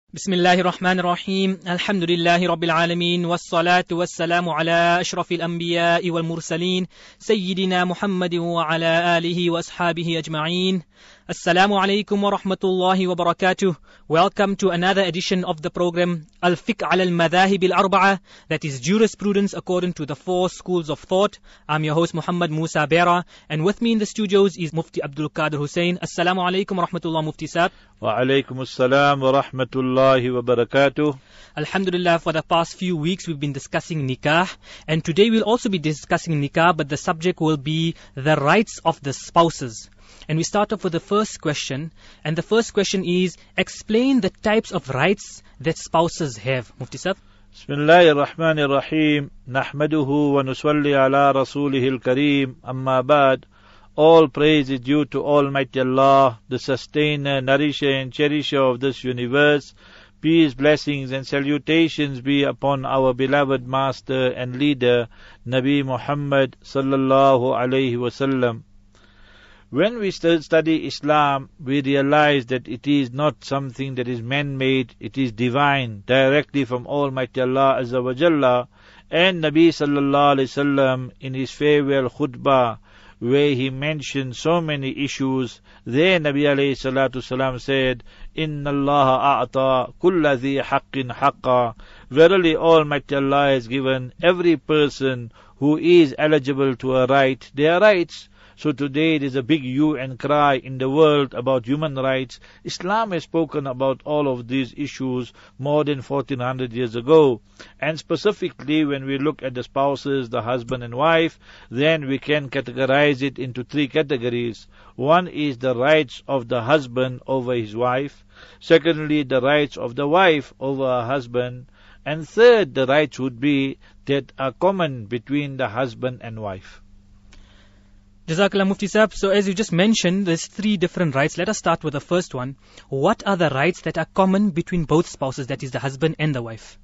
بسم الله الرحمن الرحيم الحمد لله رب العالمين والصلاة والسلام على أشرف الأنبياء والمرسلين سيدنا محمد وعلى آله وأصحابه أجمعين. Assalamu alaikum wa rahmatullahi wa barakatuh. Welcome to another edition of the program Al-Fiqh ala al-Madhahib al-Arba'a, that is jurisprudence according to the four schools of thought. I'm your host Muhammad Musa Bera, and with me in the studios is Mufti Abdul Qadir Hussain. Assalamu alaikum wa rahmatullah, Mufti Saab. Wa alaikum assalam wa rahmatullahi wa barakatuh. Alhamdulillah, for the past few weeks we've been discussing nikah, and today we'll also be discussing nikah, but the subject will be the rights of the spouses. And we start off with the first question, and the first question is, explain the types of rights that spouses have. Mufti Sahib. Bismillahir Rahmanir Rahim. Nahmaduhu wa nusalli ala rasulihil kareem. Amma ba'd. All praise is due to Almighty Allah, the sustainer, nourisher and cherisher of this universe. Peace, blessings and salutations be upon our beloved master and leader, Nabi Muhammad sallallahu alayhi wasallam. When we study Islam, we realize that it is not something that is man-made, it is divine, directly from Almighty Allah Azza wa Jalla. And Nabi sallallahu alayhi wasallam in his farewell khutbah, where he mentioned so many issues, there Nabi alayhi salatu salam said, Inna Allah a'ata kulla dhi haqqin haqqa. Verily Almighty Allah has given every person who is eligible to a right their rights. So today there is a big hue and cry in the world about human rights. Islam has spoken about all of these issues more than 1400 years ago. And specifically when we look at the spouses, the husband and wife, then we can categorize it into three categories. One is the rights of the husband over his wife. Secondly, the rights of the wife over her husband. And third, the rights would be that are common between the husband and wife. Jazakallah Mufti Sahib. So as you just mentioned, there's three different rights. Let us start with the first one. What are the rights that are common between both spouses, that is the husband and the wife?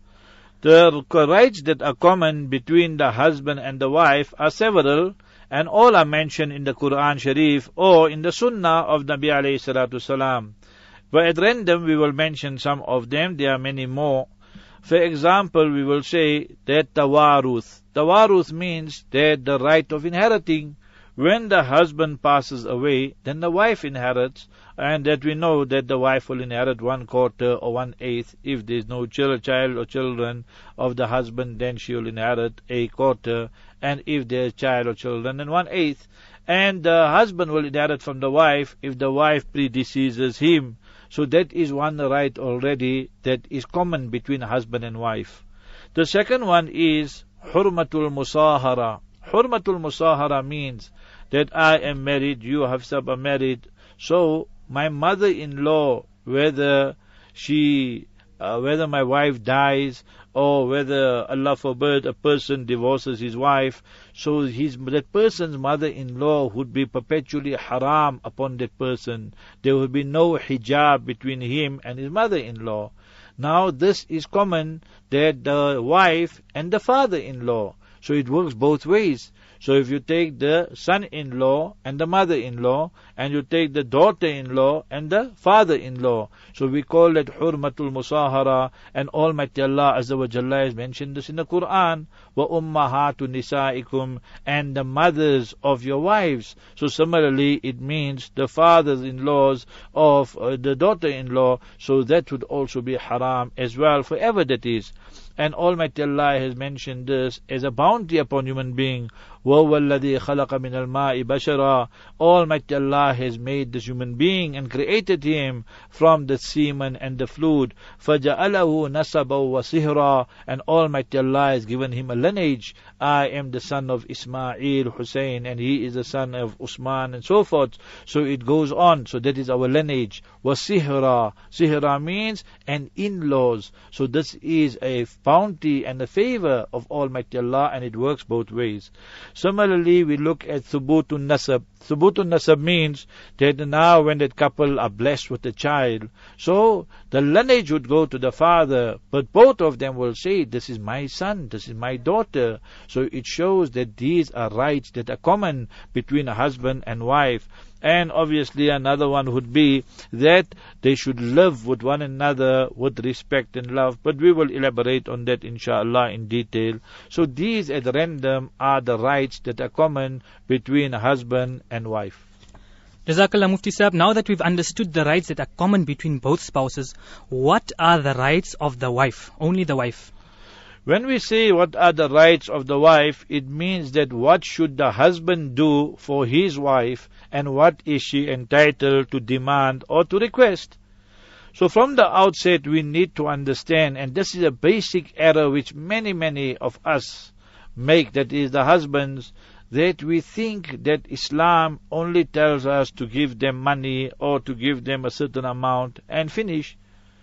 The rights that are common between the husband and the wife are several, and all are mentioned in the Quran Sharif or in the Sunnah of Nabi alayhi salatu salam. But at random we will mention some of them, there are many more. For example, we will say that tawaruth. Tawaruth means that the right of inheriting. When the husband passes away, then the wife inherits, and that we know that the wife will inherit 1/4 or 1/8. If there is no child or children of the husband, then she will inherit 1/4, and if there is child or children, then 1/8. And the husband will inherit from the wife if the wife predeceases him. So that is one right already that is common between husband and wife. The second one is hurmatul musahara. Hurmatul musahara means that I am married, you Hafsa are married, so my mother-in-law, whether my wife dies or whether, Allah forbid, a person divorces his wife, so that person's mother-in-law would be perpetually haram upon that person. There will be no hijab between him and his mother-in-law. Now this is common, that the wife and the father-in-law. So it works both ways. So if you take the son-in-law and the mother-in-law, and you take the daughter-in-law and the father-in-law, so we call it hurmatul musahara, and Almighty Allah Azza wa Jalla has mentioned this in the Quran, wa ummahatu nisaikum, and the mothers of your wives. So similarly, it means the fathers-in-laws of the daughter-in-law, so that would also be haram as well, forever that is. And Almighty Allah has mentioned this as a bounty upon human being. وَهُوَ الَّذِي خَلَقَ مِنَ الْمَاءِ بَشَرًا. Almighty Allah has made this human being and created him from the semen and the fluid. فَجَعَلَهُ نَسَبًا وَصِهْرًا. And Almighty Allah has given him a lineage. I am the son of Ismail Hussein, and he is the son of Usman, and so forth. So it goes on. So that is our lineage. وَصِهْرًا. Sihra means and in-laws. So this is a bounty and a favor of Almighty Allah, and it works both ways. Similarly, we look at thubutun nasab. Thubutun nasab means that now when that couple are blessed with a child, so The lineage would go to the father, but both of them will say, this is my son, this is my daughter. So it shows that these are rights that are common between a husband and wife. And obviously another one would be that they should live with one another with respect and love. But we will elaborate on that inshallah in detail. So these at random are the rights that are common between a husband and wife. Jazakallah Mufti Sahab, now that we've understood the rights that are common between both spouses, what are the rights of the wife? Only the wife. When we say what are the rights of the wife, it means that what should the husband do for his wife and what is she entitled to demand or to request. So from the outset we need to understand, and this is a basic error which many of us make, that is the husbands, that we think that Islam only tells us to give them money or to give them a certain amount and finish.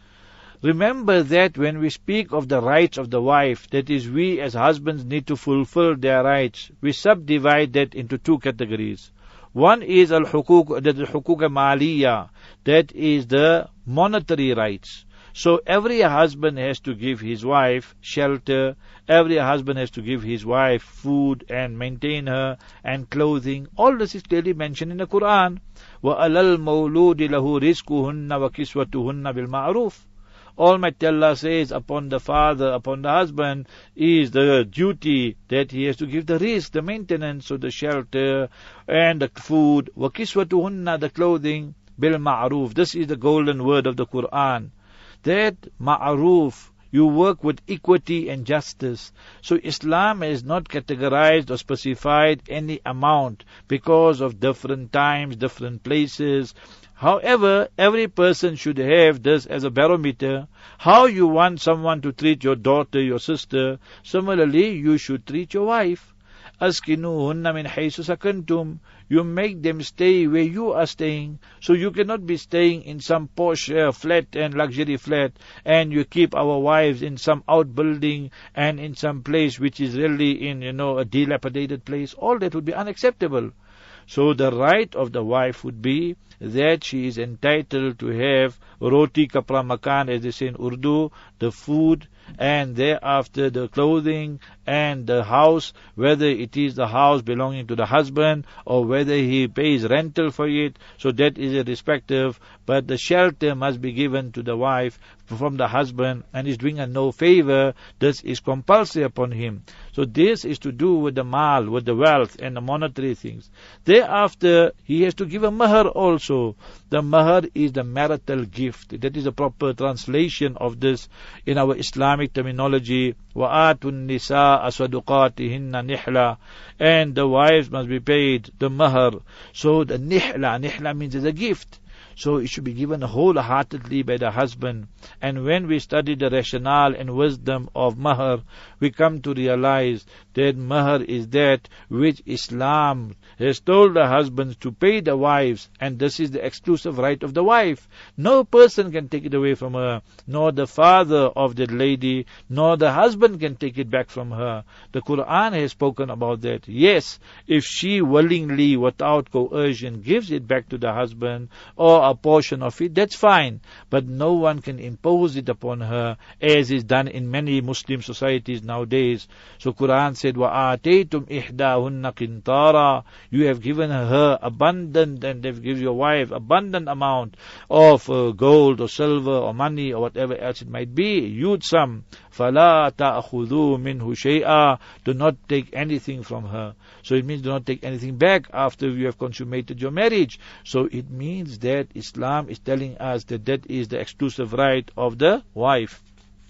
Remember that when we speak of the rights of the wife, that is, we as husbands need to fulfill their rights, we subdivide that into two categories. One is al-hukuk, that is hukuk maliyah, that is the monetary rights. So every husband has to give his wife shelter, every husband has to give his wife food and maintain her and clothing. All this is clearly mentioned in the Quran. وَأَلَى الْمَوْلُودِ لَهُ رِزْقُهُنَّ وَكِسْوَتُهُنَّ بِالْمَعْرُوفِ. Almighty Allah says upon the father, upon the husband, is the duty that he has to give the risk, the maintenance, so the shelter and the food. وَكِسْوَتُهُنَّ, the clothing, بِالْمَعْرُوفِ. This is the golden word of the Quran. That ma'aruf, you work with equity and justice. So Islam has not categorized or specified any amount because of different times, different places. However, every person should have this as a barometer. How you want someone to treat your daughter, your sister, similarly you should treat your wife. Askinuhunna min haythu sakantum. You make them stay where you are staying. So you cannot be staying in some posh flat and luxury flat, and you keep our wives in some outbuilding and in some place which is really in, a dilapidated place. All that would be unacceptable. So the right of the wife would be that she is entitled to have roti kapra makan, as they say in Urdu, the food, and thereafter the clothing and the house, whether it is the house belonging to the husband or whether he pays rental for it. So that is irrespective, but the shelter must be given to the wife from the husband, and is doing a no favor. This is compulsory upon him. So this is to do with the mal, with the wealth and the monetary things. Thereafter, he has to give a mahar also. The mahar is the marital gift. That is a proper translation of this in our Islamic terminology. وَآتُ النِّسَاءَ صَدُقَاتِهِنَّ نِحْلًا. And the wives must be paid the mahar. So the nihla means it's a gift. So it should be given wholeheartedly by the husband. And when we study the rationale and wisdom of mahar, we come to realize that mahar is that which Islam has told the husbands to pay the wives, and this is the exclusive right of the wife. No person can take it away from her, nor the father of that lady, nor the husband can take it back from her. The Quran has spoken about that. Yes, if she willingly, without coercion, gives it back to the husband, or a portion of it, that's fine. But no one can impose it upon her, as is done in many Muslim societies nowadays. So Quran said, وَآتَيْتُمْ إِحْدَاهُنَّ قِنْطَارًا. You have given her abundant, and they've given your wife abundant amount of gold or silver or money or whatever else it might be, huge sum. فَلَا تَأْخُذُوا مِنْهُ شَيْئًا. Do not take anything from her. So it means do not take anything back after you have consummated your marriage. So it means that Islam is telling us that that is the exclusive right of the wife.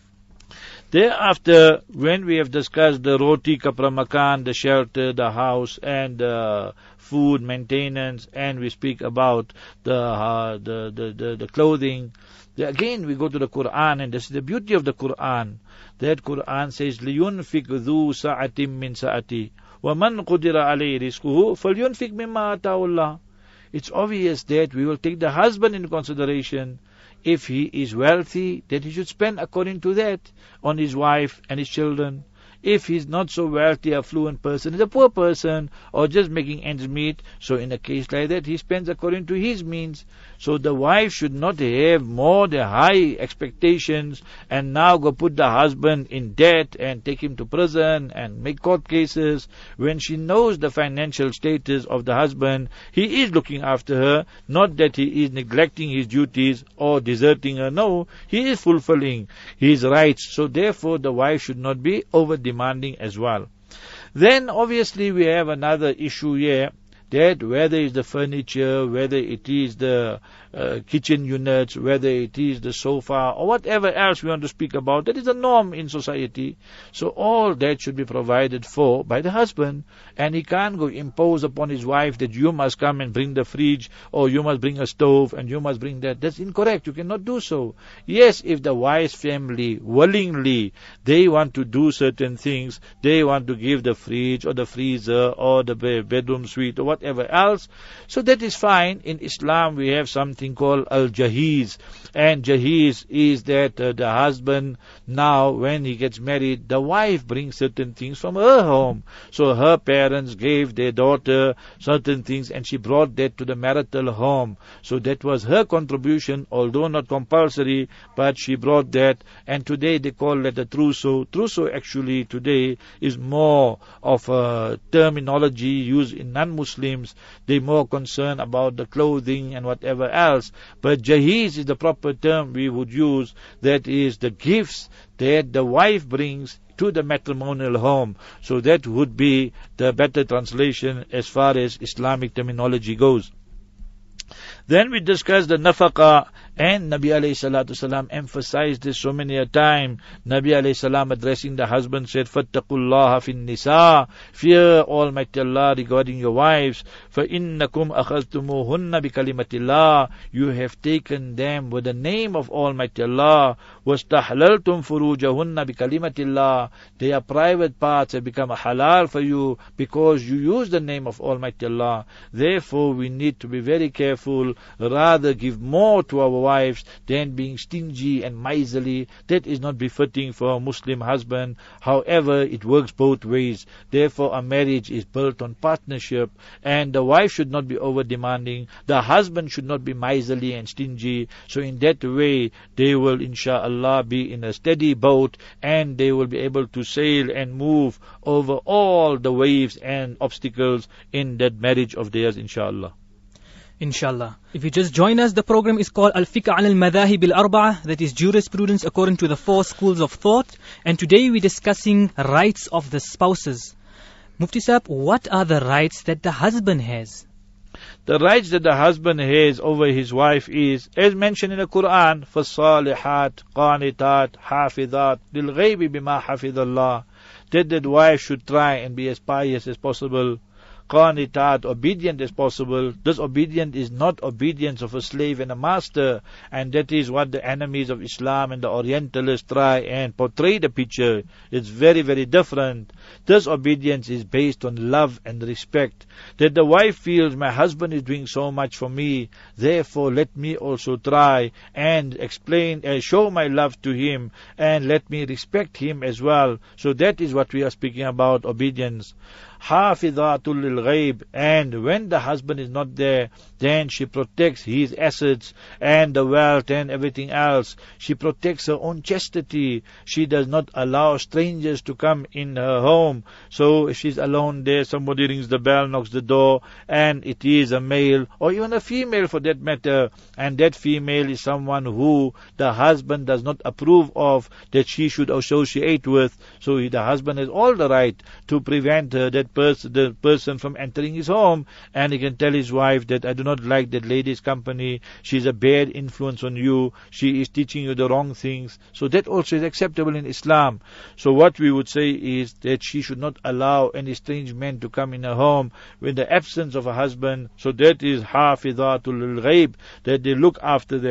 Thereafter, when we have discussed the roti kapra makan, the shelter, the house, and the food maintenance, and we speak about the clothing, again we go to the Quran, and this is the beauty of the Quran. That Quran says, لِيُنْفِقْ ذُو سَعَةٍ مِّن سَعَتِهِ وَمَنْ قُدِرَ عَلَيْهِ رِزْقُهُ فَلْيُنْفِقْ مِمَّا آتَاهُ اللَّهُ. It's obvious that we will take the husband into consideration. If he is wealthy, that he should spend according to that on his wife and his children. if he's not so wealthy, affluent person, he's a poor person, or just making ends meet, so in a case like that, he spends according to his means. So the wife should not have more than high expectations and now go put the husband in debt and take him to prison and make court cases when she knows the financial status of the husband. He is looking after her, not that he is neglecting his duties or deserting her. No, he is fulfilling his rights. So therefore the wife should not be over demanding as well. Then obviously we have another issue here, that whether it's the furniture, whether it is the kitchen units, whether it is the sofa, or whatever else we want to speak about, that is a norm in society. So all that should be provided for by the husband, and he can't go impose upon his wife that you must come and bring the fridge, or you must bring a stove, and you must bring that. That's incorrect. You cannot do so. Yes, if the wife's family willingly, they want to do certain things, they want to give the fridge or the freezer or the bedroom suite or whatever else, so that is fine. In Islam we have something called al-jahiz, and jahiz is that the husband, now when he gets married, the wife brings certain things from her home. So her parents gave their daughter certain things and she brought that to the marital home. So that was her contribution, although not compulsory, but she brought that, and today they call it a trousseau. Trousseau actually today is more of a terminology used in non-Muslims. They're more concerned about the clothing and whatever else. But jahiz is the proper term we would use, that is the gifts that the wife brings to the matrimonial home. So that would be the better translation as far as Islamic terminology goes. Then we discussed the nafaqah, and Nabi alayhi salatu salam emphasized this so many a time. Nabi alayhi salam addressing the husband said, "Fattaqullaha fin nisa," fear Almighty Allah regarding your wives. فَإِنَّكُمْ أَخَذْتُمُوهُنَّ بِكَلِمَةِ اللَّهِ, you have taken them with the name of Almighty Allah. وَاسْتَحْلَلْتُمْ فُرُوجَهُنَّ بِكَلِمَةِ اللَّهِ, their private parts have become a halal for you because you use the name of Almighty Allah. Therefore we need to be very careful, rather give more to our wives than being stingy and miserly. That is not befitting for a Muslim husband. However, it works both ways. Therefore a marriage is built on partnership, and the wife should not be over demanding, the husband should not be miserly and stingy. So in that way they will inshallah be in a steady boat, and they will be able to sail and move over all the waves and obstacles in that marriage of theirs, inshallah. Inshallah. If you just join us, the program is called Al-Fiqh al-Madhahib al-Arba'a, that is jurisprudence according to the 4 schools of thought. And today we're discussing rights of the spouses. Mufti Sahib, what are the rights that the husband has? The rights that the husband has over his wife is, as mentioned in the Quran, فَالصَّالِحَاتِ قَانِتَاتِ حَافِظَاتِ لِلْغَيْبِ بِمَا حَفِظَ اللَّهِ, that wife should try and be as pious as possible, qanitat, obedient as possible. This obedience is not obedience of a slave and a master, and that is what the enemies of Islam and the Orientalists try and portray the picture. It's very, very different. This obedience is based on love and respect, that the wife feels, my husband is doing so much for me, therefore let me also try and explain and show my love to him, and let me respect him as well. So that is what we are speaking about, obedience. Hafizatul lil ghaib, and when the husband is not there, then she protects his assets and the wealth and everything else. She protects her own chastity. She does not allow strangers to come in her home. So if she's alone there, somebody rings the bell, knocks the door, and it is a male or even a female for that matter, and that female is someone who the husband does not approve of, that she should associate with. So the husband has all the right to prevent the person from entering his home, and he can tell his wife that I do not like that lady's company, she's a bad influence on you, she is teaching you the wrong things. So that also is acceptable in Islam. So what we would say is that she should not allow any strange men to come in her home with the absence of a husband. So that is hafizatul ghaib, that they look after that.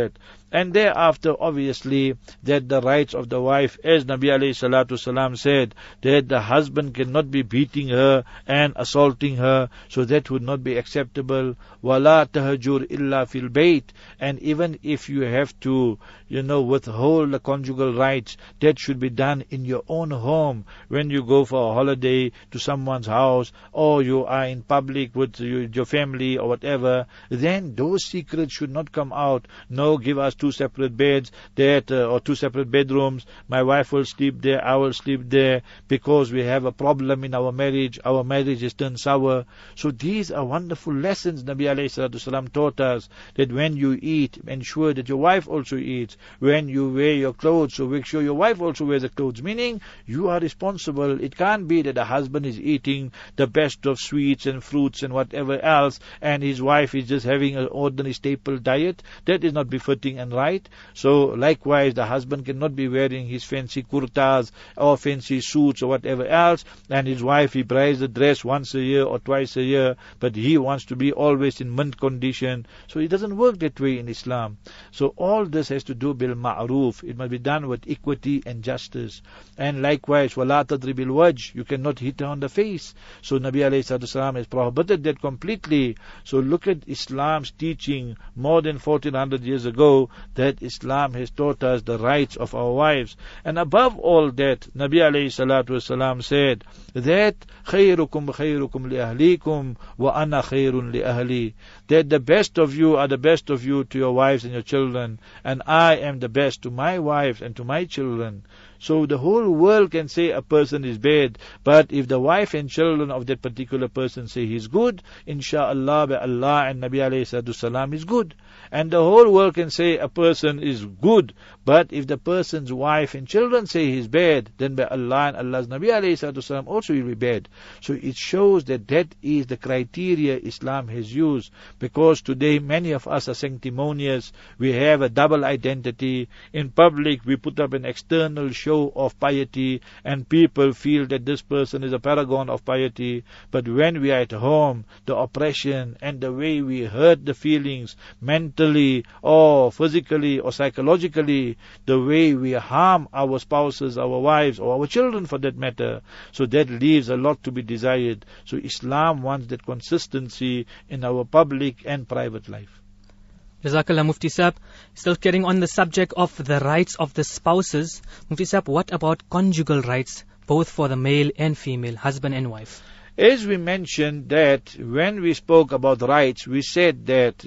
And thereafter, obviously, that the rights of the wife, as Nabi alayhi salatu salam said, that the husband cannot be beating her and assaulting her, so that would not be acceptable. وَلَا تَهَجُرْ إِلَّا فِي الْبَيْتِ. And even if you have to, withhold the conjugal rights, that should be done in your own home. When you go for a holiday to someone's house, or you are in public with your family or whatever, then those secrets should not come out. No, give us 2 separate beds, or 2 separate bedrooms. My wife will sleep there, I will sleep there, because we have a problem in our marriage. Our marriage has turned sour. So these are wonderful lessons Nabi alayhi salatu salam taught us, that when you eat, ensure that your wife also eats. When you wear your clothes, so make sure your wife also wears the clothes. Meaning, you are responsible. It can't be that the husband is eating the best of sweets and fruits and whatever else, and his wife is just having an ordinary staple diet. That is not befitting and right. So likewise, the husband cannot be wearing his fancy kurtas or fancy suits or whatever else, and his wife, he buys the dress once a year or twice a year, but he wants to be always in mint condition. So it doesn't work that way in Islam. So all this has to do bil ma'ruf. It must be done with equity and justice. And likewise, wala tadribil wajh, you cannot hit her on the face. So Nabi alayhi salatu salam has prohibited that completely. So look at Islam's teaching more than 1400 years ago, that Islam has taught us the rights of our wives. And above all that, Nabi alayhi salatu salam said that khayrukum khayrukum li ahlikum wa ana khayrun li ahli, that the best of you are the best of you to your wives and your children, and I am the best to my wives and to my children. So the whole world can say a person is bad, but if the wife and children of that particular person say he's good, insha'Allah, by Allah and Nabi alayhi salatu salam is good. And the whole world can say a person is good, but if the person's wife and children say he's bad, then by Allah and Allah's Nabi alayhi salatu salam also will be bad. So it shows that that is the criteria Islam has used, because today many of us are sanctimonious. We have a double identity. In public we put up an external show of piety, and people feel that this person is a paragon of piety. But when we are at home, the oppression and the way we hurt the feelings mentally or physically or psychologically, the way we harm our spouses, our wives, or our children for that matter, so that leaves a lot to be desired. So Islam wants that consistency in our public and private life. Jazakallah, Mufti Sahib. Still carrying on the subject of the rights of the spouses, Mufti Sahib, what about conjugal rights, both for the male and female, husband and wife? As we mentioned that when we spoke about rights, we said that,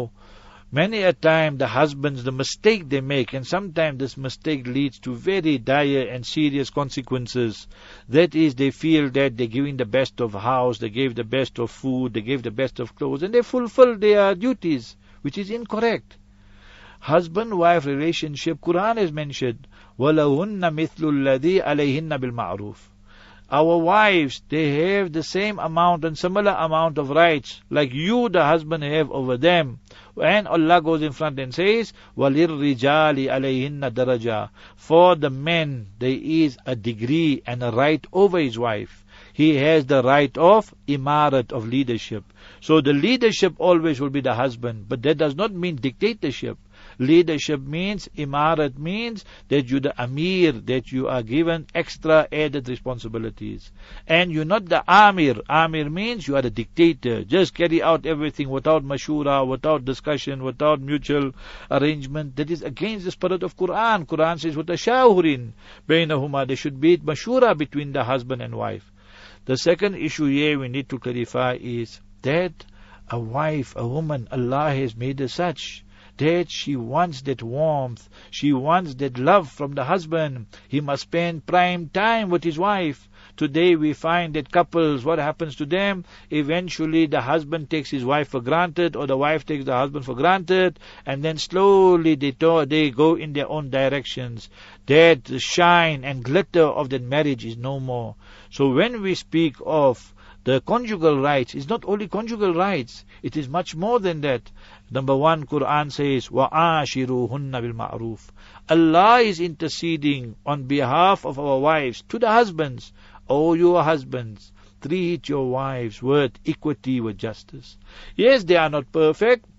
many a time the husbands, the mistake they make, and sometimes this mistake leads to very dire and serious consequences. That is, they feel that they're giving the best of house, they gave the best of food, they gave the best of clothes, and they fulfill their duties, which is incorrect. Husband-wife relationship, Quran has mentioned, وَلَهُنَّ مِثْلُ الَّذِي عَلَيْهِنَّ بِالْمَعْرُوفِ. Our wives, they have the same amount and similar amount of rights like you, the husband, have over them. And Allah goes in front and says, وَلِلْرِجَالِ عَلَيْهِنَّ دَرَجَةً. For the men, there is a degree and a right over his wife. He has the right of imarat, of leadership. So the leadership always will be the husband, but that does not mean dictatorship. Leadership means, imarat means that you the amir, that you are given extra added responsibilities. And you're not the amir. Amir means you are the dictator. Just carry out everything without mashura, without discussion, without mutual arrangement. That is against the spirit of Quran. Quran says, وَتَشَاوُرٍ بَيْنَهُمَا. There should be mashura between the husband and wife. The second issue here we need to clarify is that a wife, a woman, Allah has made her such that she wants that warmth, she wants that love from the husband. He must spend prime time with his wife. Today we find that couples, what happens to them? Eventually the husband takes his wife for granted, or the wife takes the husband for granted, and then slowly they go in their own directions. That shine and glitter of that marriage is no more. So when we speak of the conjugal rights, it's not only conjugal rights, it is much more than that. Number one, Quran says, وَعَاشِرُوهُنَّ بِالْمَعْرُوفِ. Allah is interceding on behalf of our wives to the husbands. O your husbands, treat your wives with equity, with justice. Yes, they are not perfect.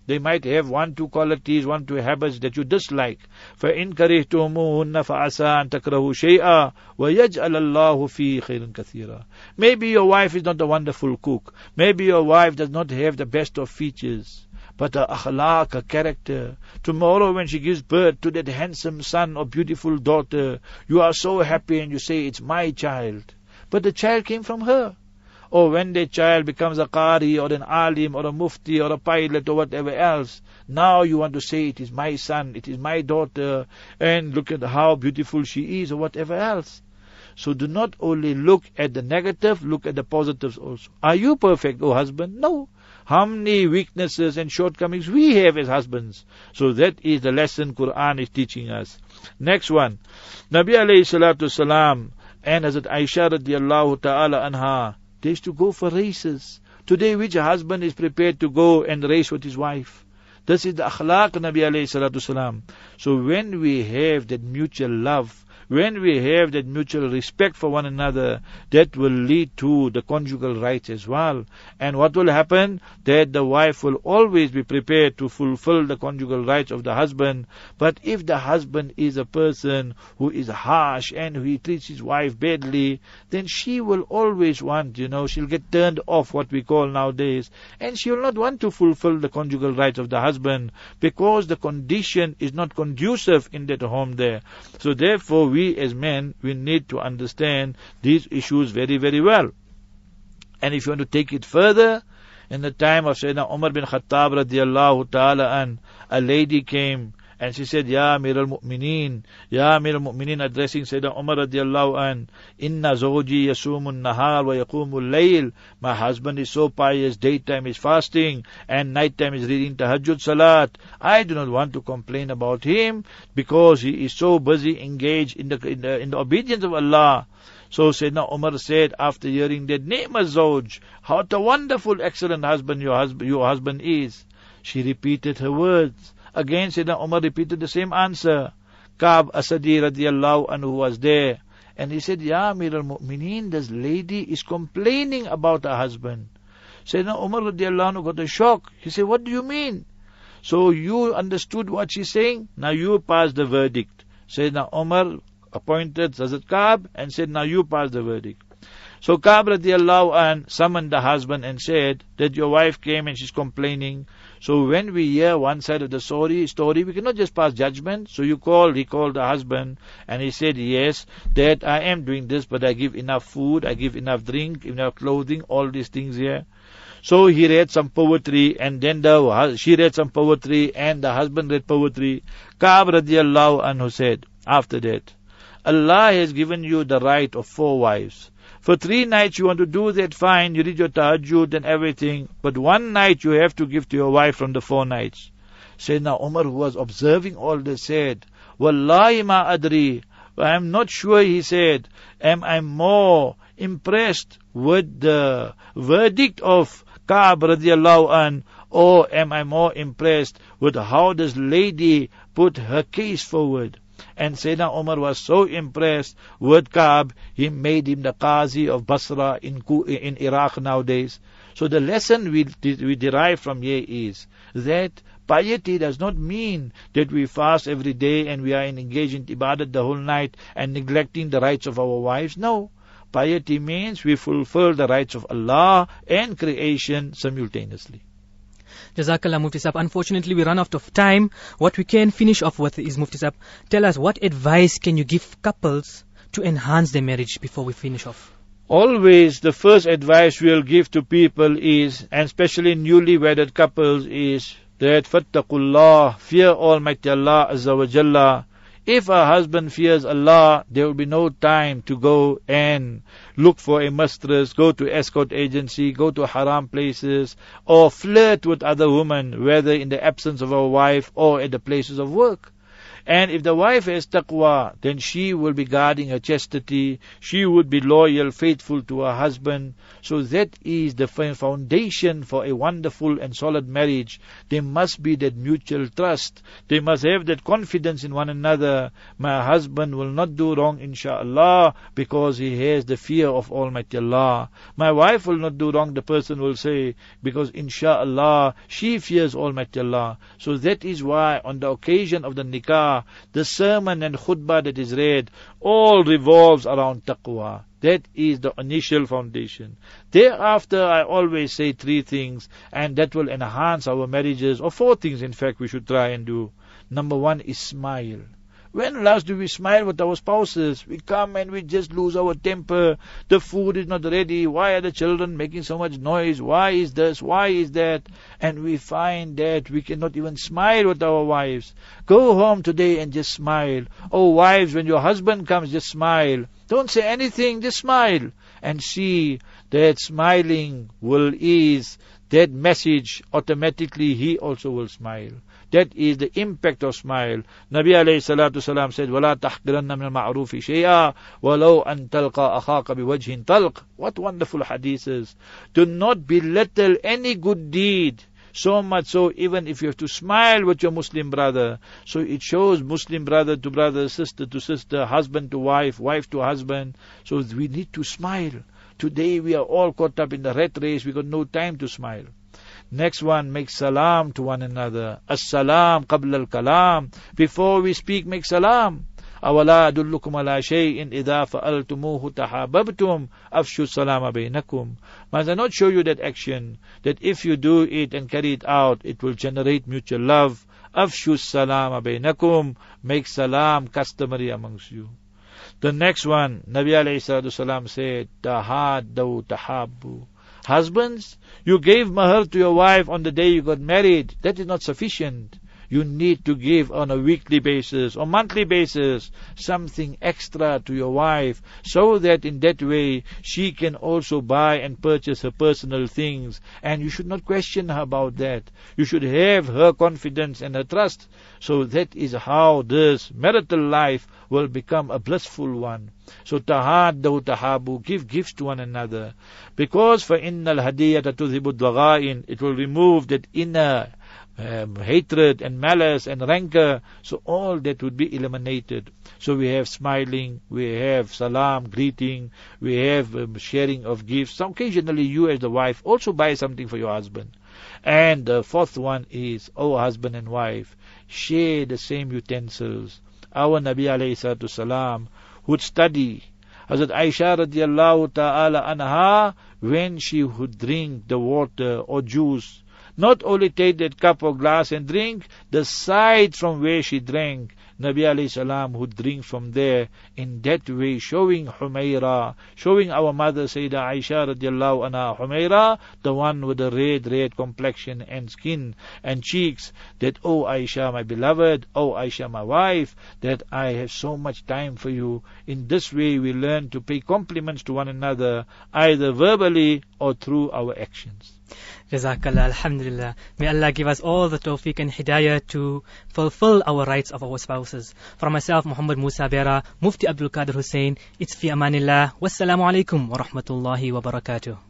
They might have 1-2 qualities, 1-2 habits that you dislike. فَإِن كَرِهْتُمُوهُنَّ فَعَسَىٰ أَن تَكْرَهُوا شَيْئًا وَيَجْعَلَ اللَّهُ فِيهِ خَيْرًا كَثِيرًا. Maybe your wife is not a wonderful cook. Maybe your wife does not have the best of features, but her akhlaq, her character. Tomorrow when she gives birth to that handsome son or beautiful daughter, you are so happy and you say, it's my child. But the child came from her. Or when the child becomes a qari or an alim or a mufti or a pilot or whatever else, now you want to say, it is my son, it is my daughter, and look at how beautiful she is or whatever else. So do not only look at the negative, look at the positives also. Are you perfect, O husband? No. How many weaknesses and shortcomings we have as husbands? So that is the lesson Quran is teaching us. Next one. Nabi alayhi salatu salam and Hazrat Aisha radiallahu ta'ala anha, they used to go for races. Today which husband is prepared to go and race with his wife? This is the akhlaq Nabi alayhi salatu salam. So when we have that mutual love, when we have that mutual respect for one another, that will lead to the conjugal rights as well. And what will happen? That the wife will always be prepared to fulfill the conjugal rights of the husband. But if the husband is a person who is harsh and who treats his wife badly, then she will always want, she'll get turned off, what we call nowadays. And she will not want to fulfill the conjugal rights of the husband because the condition is not conducive in that home there. So therefore, we as men, we need to understand these issues very, very well. And if you want to take it further, in the time of Sayyidina Umar bin Khattab radiallahu ta'ala an, a lady came and she said, Ya Amir al-Mu'mineen, Ya Amir al-Mu'mineen, addressing Sayyidina Umar radiallahu an, Inna zawji yasumun nahar wa yaqumul layl. My husband is so pious, daytime is fasting and nighttime is reading tahajjud salat. I do not want to complain about him because he is so busy engaged in the obedience of Allah. So Sayyidina Umar said, after hearing that, Ni'ma zawj, how a wonderful, excellent husband your husband is. She repeated her words. Again, Sayyidina Umar repeated the same answer. Ka'b Asadi radiallahu anhu was there. And he said, Ya Amir al-Mu'mineen, this lady is complaining about her husband. Sayyidina Umar radiallahu anhu got a shock. He said, what do you mean? So you understood what she's saying? Now you pass the verdict. Sayyidina Umar appointed Hazrat Ka'b and said, now you pass the verdict. So Ka'b radiallahu anhu summoned the husband and said that your wife came and she's complaining. So when we hear one side of the story, we cannot just pass judgment. So he called the husband and he said, yes, that I am doing this, but I give enough food, I give enough drink, enough clothing, all these things here. So he read some poetry and then she read some poetry and the husband read poetry. Ka'b radiallahu anhu said, after that, Allah has given you the right of 4 wives. For 3 nights you want to do that, fine, you read your tahajjud and everything, but 1 night you have to give to your wife from the 4 nights. Sayyidina Umar, who was observing all this, said, Wallahi ma adri, I am not sure, he said, am I more impressed with the verdict of Ka'b radiallahu an, or am I more impressed with how this lady put her case forward? And Sayyidina Umar was so impressed with Ka'b, he made him the Qazi of Basra in Iraq nowadays. So the lesson we derive from here is that piety does not mean that we fast every day and we are engaged in ibadat the whole night and neglecting the rights of our wives. No. Piety means we fulfill the rights of Allah and creation simultaneously. Jazakallah, Mufti Sahab. Unfortunately, we run out of time. What we can finish off with is, Mufti Sahab, tell us what advice can you give couples to enhance their marriage before we finish off? Always the first advice we'll give to people is, and especially newly wedded couples, is that fattaqullah, fear Almighty Allah Azza wa Jalla. If a husband fears Allah, there will be no time to go and look for a mistress, go to escort agency, go to haram places, or flirt with other women, whether in the absence of a wife or at the places of work. And if the wife has taqwa, then she will be guarding her chastity, she would be loyal, faithful to her husband. So that is the foundation for a wonderful and solid marriage. There must be that mutual trust. They must have that confidence in one another. My husband will not do wrong, inshaAllah, because he has the fear of Almighty Allah. My wife will not do wrong, the person will say, because inshaAllah, she fears Almighty Allah. So that is why on the occasion of the nikah, the sermon and khutbah that is read, all revolves around taqwa. That is the initial foundation. Thereafter, I always say 3 things, and that will enhance our marriages, or 4 things in fact we should try and do. Number 1 is smile. When last do we smile with our spouses? We come and we just lose our temper. The food is not ready. Why are the children making so much noise? Why is this? Why is that? And we find that we cannot even smile with our wives. Go home today and just smile. Oh wives, when your husband comes, just smile. Don't say anything, just smile. And see that smiling will ease that message. Automatically he also will smile. That is the impact of smile. Nabi alayhi salatu salam said, وَلَا تَحْقِرَنَّ مِنَ الْمَعْرُوفِ شَيْئًا وَلَوْ أَن تَلْقَى أَخَاكَ بِوَجْهٍ طَلْقٍ. What wonderful hadiths. Do not belittle any good deed. So much so, even if you have to smile with your Muslim brother. So it shows Muslim brother to brother, sister to sister, husband to wife, wife to husband. So we need to smile. Today we are all caught up in the rat race. We got no time to smile. Next one, make salam to one another. As-salam qabla al-kalam. Before we speak, make salam. أَوَلَا أَدُلُّكُمْ عَلَى شَيْءٍ إِذَا فَأَلْتُمُوهُ تَحَابَبْتُمْ أَفْشُوا السَّلَامَ بَيْنَكُمْ. Must I not show you that action, that if you do it and carry it out, it will generate mutual love. أَفْشُوا السَّلَامَ بَيْنَكُمْ. Make salam customary amongst you. The next one, Nabi alayhi salatu salam said, تَحَادَّوْا تَحَابُّوا. Husbands, you gave mahar to your wife on the day you got married. That is not sufficient. You need to give on a weekly basis or monthly basis something extra to your wife, so that in that way she can also buy and purchase her personal things, and you should not question her about that. You should have her confidence and her trust. So that is how this marital life will become a blissful one. So tahaddu tahabu, give gifts to one another, because for innal hadiyata tudhibu daghain, it will remove that inner hatred and malice and rancor. So all that would be eliminated. So we have smiling, we have salam, greeting, we have sharing of gifts. So occasionally you as the wife also buy something for your husband. And the 4th one is, oh husband and wife, share the same utensils. Our Nabi alayhi salatu salam would study. Hazrat Aisha radiallahu ta'ala anha, when she would drink the water or juice, not only take that cup or glass and drink, the side from where she drank, Nabi alayhi salam would drink from there. In that way, showing Humaira, showing our mother Sayyidah Aisha radiallahu anha, Humaira, the one with the red complexion and skin and cheeks, that, oh Aisha my beloved, oh Aisha my wife, that I have so much time for you. In this way we learn to pay compliments to one another, either verbally or through our actions. Jazakallah, alhamdulillah. May Allah give us all the tawfiq and hidayah to fulfill our rights of our spouses. For myself, Muhammad Musa Bera, Mufti Abdul Qadir Hussain, it's fi amanillah. Wassalamu alaikum wa rahmatullahi wa barakatuh.